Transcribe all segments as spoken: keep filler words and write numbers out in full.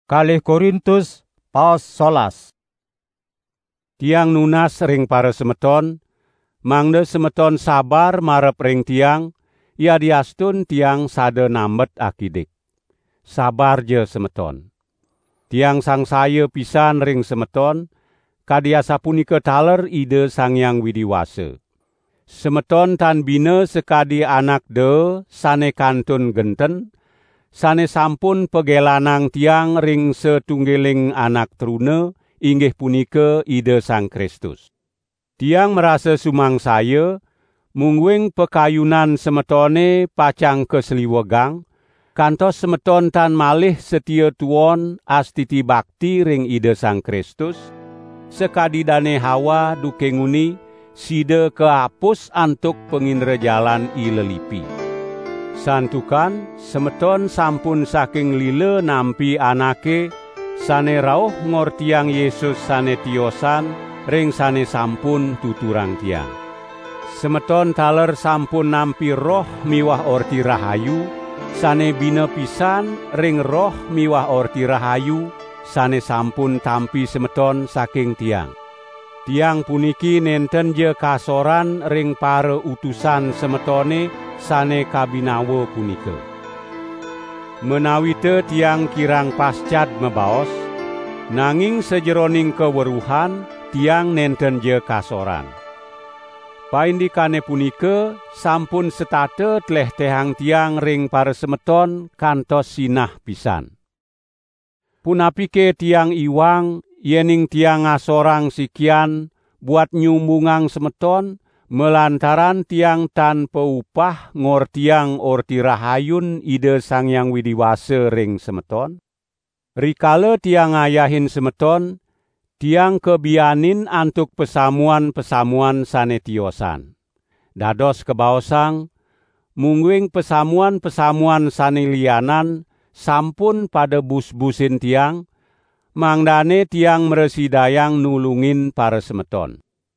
Kalih Korintus paos solas. Tiang nunas ring para semeton, mangda semeton sabar marep ring tiang, yadiastun tiang sada nambet akidik. Sabar je semeton. Tiang sangsaya pisan ring semeton, kadiasa punika taler ide Sang Hyang Widiwasa. Semeton tan bina sekadi anak de sane kantun genten, sane sampun pegelanang tiang ring setunggiling anak truna, inggih punika ide Sang Kristus. Tiang merasa sumangsaya, mungguing pekayunan semetone pacang kesliwegang, kantos semeton tan malih setia tuon astiti bakti ring ide Sang Kristus, sekadidane Hawa dukenguni, sida keapus antuk pengindra jalan ilelipi. Santukan, semeton sampun saking lila nampi anake, sane rauh ngortiang Yesus sane tiosan, ring sane sampun tuturang tiang. Semeton taler sampun nampi roh miwah orti rahayu, sane bina pisan ring roh miwah orti rahayu, sane sampun tampi semeton saking tiang. Tiang puniki nenten je kasoran ring para utusan semetone sane kabinawa punika. Menawite tiang kirang pascat mebaos, nanging sejeroning keweruhan tiang nenten je kasoran. Paindikane punika sampun setate tleh tehang tiang ring para semeton kantos sinah pisan. Punapike tiang iwang yening tiang ngasorang sikian buat nyumbungang semeton, melantaran tiang tanpa upah ngortiang orti rahayun ide Sang Hyang Widiwasa ring semeton. Rikala tiang ayahin semeton, tiang kebianin antuk pesamuan-pesamuan sane tiosan. Dados kebaosang, mungguing pesamuan-pesamuan sane lianan sampun pada bus-busin tiang, mangdane tiang meresidayang nulungin para semeton.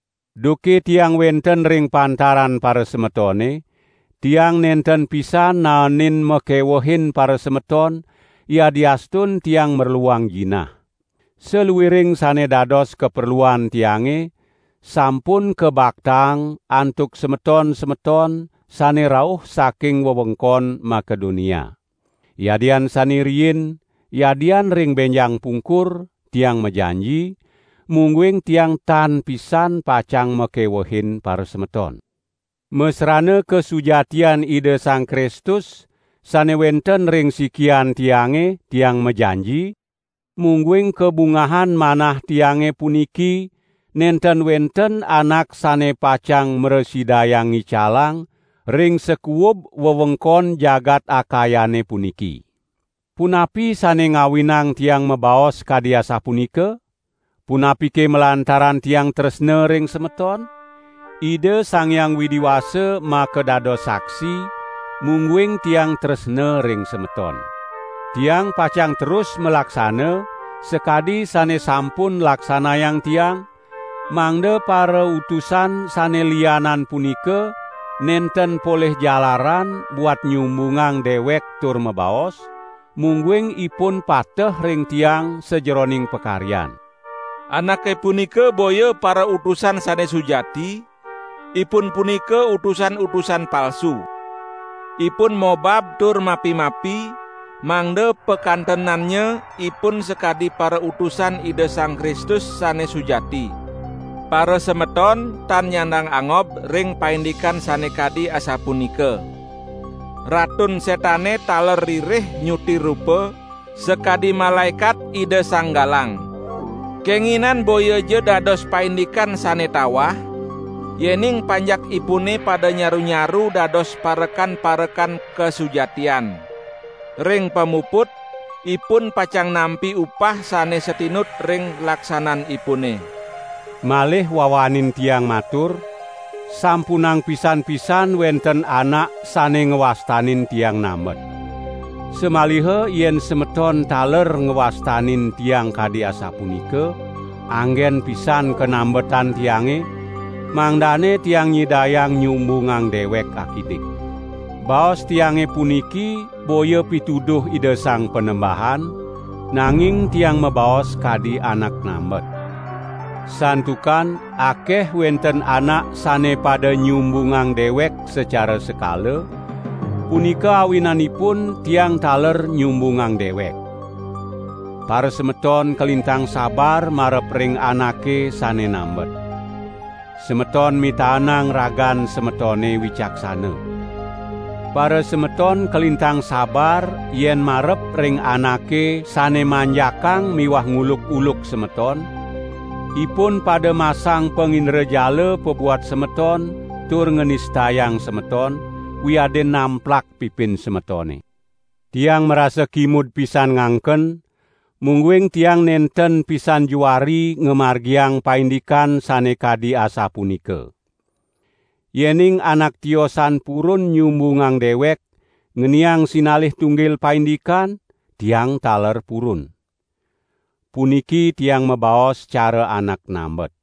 Duke tiang wenten ring pantaran para semetone, tiang nenten pisan naonin mekewohin para semeton, yadiastun tiang merluang jinah. Seluwiring sane dados keperluan tiange, sampun kebaktang antuk semeton-semeton sane rauh saking wewengkon Makedonia. Yadian saniriin, yadian ring benjang pungkur, tiang mejanji, mungguing tiang tan pisan pacang mekewohin para semeton. Mesrane kesujatian ide Sang Kristus, sane wenten ring sikian tiange, tiang mejanji, mungguing kebungahan manah tiange puniki, nenten wenten anak sane pacang meresidayangi calang, ring sekuub wewengkon jagat akayane puniki. Punapi sane ngawinang tiang mebaos kadiasa punika? Punapike melantaran tiang tresna ring semeton? Ide Sang Hyang Widiwasa makedados saksi, mungguing tiang tresna ring semeton. Tiang pacang terus melaksana, sekadi sane sampun laksanayang tiang, mangde para utusan sane lianan punika, nenten poleh jalaran buat nyumbungang dewek tur mebaos, mungguing ipun pateh ring tiang sejeroning pekaryan. Anake punika boya para utusan sane sujati, ipun punika utusan-utusan palsu. Ipun mobab tur mapi-mapi, mangde pekantenannya ipun sekadi para utusan ide Sang Kristus sane sujati. Para semeton tan nyandang angob ring paindikan sane kadi asapunika. Ratun setane taler ririh nyuti rupa, sekadi malaikat ide Sang Galang. Kenginan boya je dados paindikan sane tawah, yening panjak ipune pada nyaru-nyaru dados parekan-parekan kesujatian. Ring pemuput, ipun pacang nampi upah sane setinut ring laksanan ipune. Malih wawanin tiang matur, sampunang pisan-pisan wenten anak sane ngewastanin tiang namet. Semalihe yen semeton taler ngewastanin tiang kadiasa punika, anggen pisan kenambetan tiange, mangdane tiang nyidayang nyumbungang dewek akidik. Baos tiange puniki boya pituduh ide Sang Penembahan, nanging tiang mebaos kadi anak nambet. Santukan akeh wenten anak sane pada nyumbungang dewek secara sekala, punika awinanipun tiang taler nyumbungang dewek. Para semeton kelintang sabar marep ring anake sane nambet. Semeton mitanang ragan semetone wicaksana. Para semeton kelintang sabar yen marep ring anake sane manjakang miwah nguluk-uluk semeton, ipun pada masang penginderjala pebuat semeton tur ngenistayang semeton, wiaden namplak pipin semetone. Tiang merasa kimud pisan ngangken, mungguing tiang nenten pisan juari ngemargiang paindikan sane kadi asa punika. Yening anak tiosan purun nyumbungang dewek, ngeniang sinalih tunggil paindikan, tiang taler purun. Puniki tiang mebaos cara anak nambet.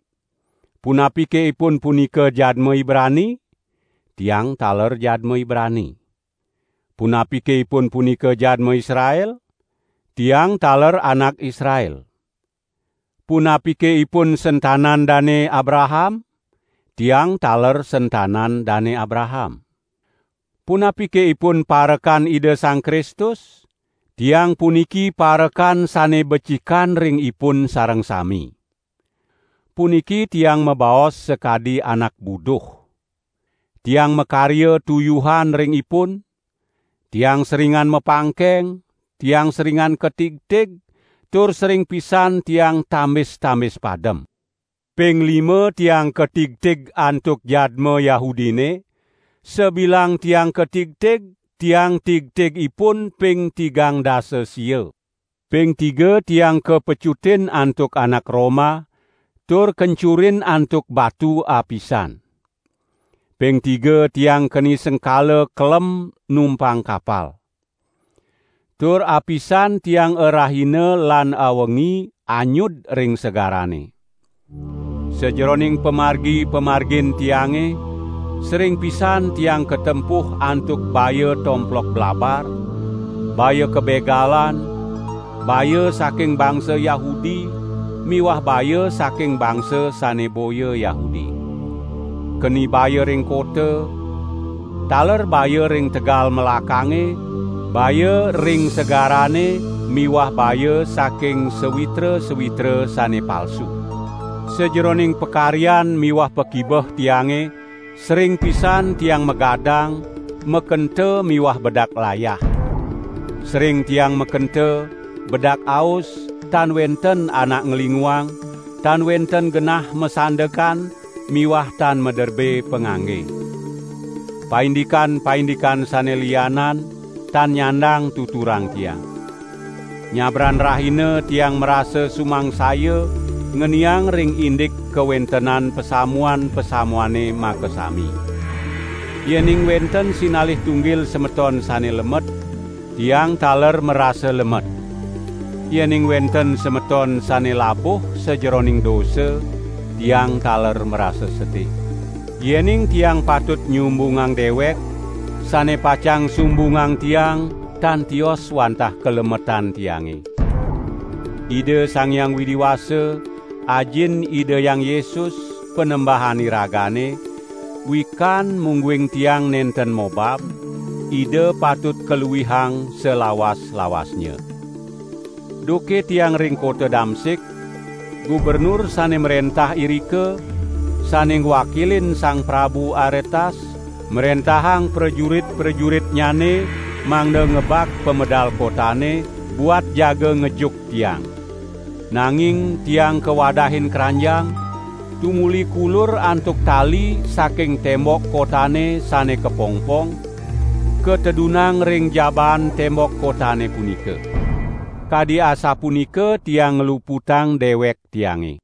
Punapike ipun punika jadme Ibrani, tiang taler jadme Ibrani. Punapike ipun punika jadme Israel, tiang taler anak Israel. Punapike ipun sentanan dane Abraham, tiang taler sentanan dane Abraham. Punapike ipun parekan ide Sang Kristus, tiang puniki parekan sane becikan ring ipun sareng sami. Puniki tiang mebaos sekadi anak buduh. Tiang mekarya tuyuhan ring ipun, tiang seringan mepangkeng, tiang seringan ketig-tig, tur sering pisan tiang tamis-tamis padem. Ping lima tiang ketig-tig antuk jadme Yahudine, sebilang tiang ketig-tig, tiang tig-tig ipun ping tigang dasa sia. Ping tiga tiang kepecutin antuk anak Roma, tur kencurin antuk batu apisan. Ping tiga tiang keni sengkala kelem numpang kapal. Tur apisan tiang erahine lan awengi anyud ring segarane. Sejeroning pemargi-pemargin tiange, sering pisan tiang ketempuh antuk baya tomplok blabar, baya kebegalan, baya saking bangsa Yahudi, miwah baya saking bangsa saneboya Yahudi. Keni baya ring kota, taler baya ring tegal melakange, baya ring segarane, miwah baya saking sewitra-sewitra sane palsu. Sejeroning pekarian miwah pekibeh tiange, sering pisan tiang megadang, mekente miwah bedak layah. Sering tiang mekente, bedak aus, tan wenten anak ngelinguang, tan wenten genah mesandekan, miwah tan mederbe pengangge. Paindikan-paindikan sane lianan, tan nyandang tuturang tiang. Nyabran rahine tiang merasa sumang saya, ngeniang ring indik kewentenan pesamuan-pesamuane makesami. Yening wenten sinalih tunggil semeton sane lemet, tiang taler merasa lemet. Yening wenten semeton sane labuh sejeroning dosa, tiang taler merasa sedih. Yening tiang patut nyumbungang dewek, sane pacang sumbungang tiang, tan tios wantah kelemetan tiange. Ide Sang Hyang Widiwasa, ajin ide Yang Yesus penembahani ragane, wikan mungguing tiang nenten mobab, ide patut keluihang selawas-lawasnya. Duke tiang ring kota Damsik, gubernur sane merentah irike, sane wakilin Sang Prabu Aretas, merentahang prajurit-prajurit nyane, mangde ngebak pemedal kotane, buat jaga ngejuk tiang. Nanging tiang kewadahin keranjang, tumuli kulur antuk tali saking tembok kotane sane kepongpong, ketedunang ring jaban tembok kotane punika. Kadi asa punika tiang ngeluputang dewek tiange.